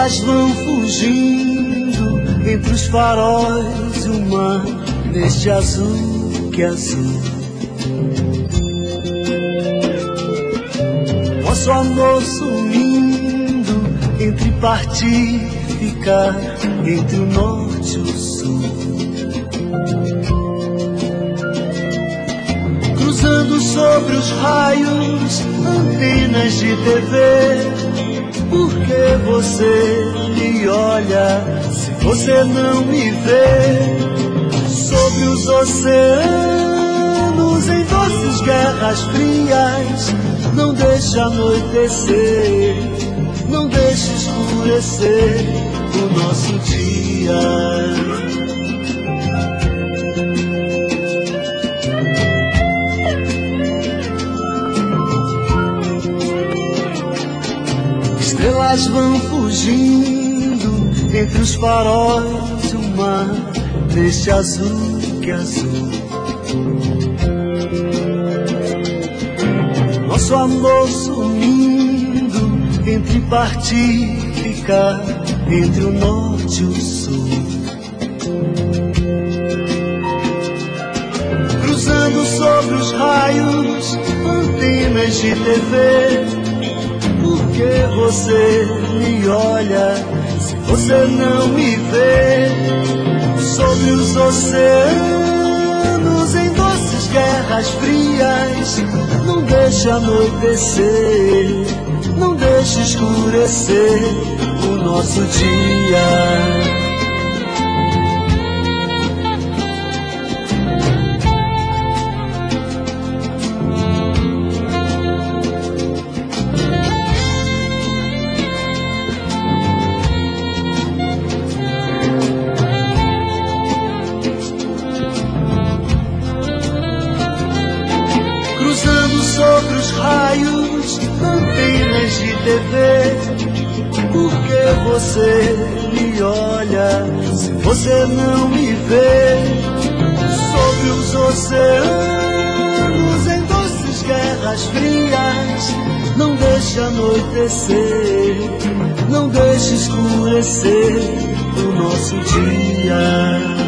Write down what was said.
Estrelas vão fugindo entre os faróis e o mar, neste azul que é azul. Nosso amor sumindo entre partir e ficar, entre o norte e o sul. Cruzando sobre os raios, antenas de TV. Por que você me olha se você não me vê? Sobre os oceanos, em doces guerras frias, não deixe anoitecer, não deixe escurecer o nosso dia. Estrelas vão fugindo entre os faróis e o mar, neste azul que é azul. Nosso amor sumindo entre partir e ficar, entre o norte e o sul. Cruzando sobre os raios, antenas de TV. Por que você me olha se você não me vê? Sobre os oceanos, em doces guerras frias, não deixe anoitecer, não deixe escurecer o nosso dia. Sobre os raios, antenas de TV. Por que você me olha se você não me vê? Sobre os oceanos, em doces guerras frias, não deixe anoitecer, não deixe escurecer o nosso dia.